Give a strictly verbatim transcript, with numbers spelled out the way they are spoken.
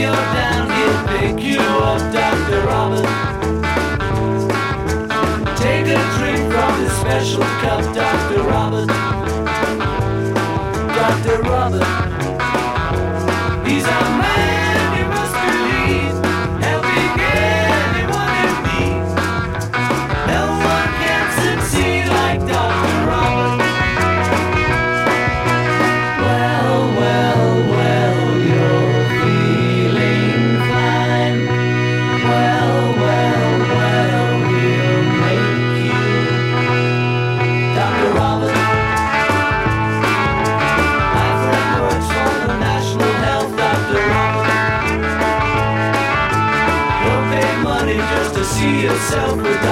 you're down, he'll pick you up, Doctor Robert. Take a drink from his special cup, Doctor Robert. Doctor Robert. He's a man you must believe, helping anyone in need. No one can succeed like Doctor Robert. Well, well, well, you're feeling fine. Well, well, well, we'll make you Doctor Robert. My friend works for the National Health, Doctor Robert. You'll pay money just to see yourself with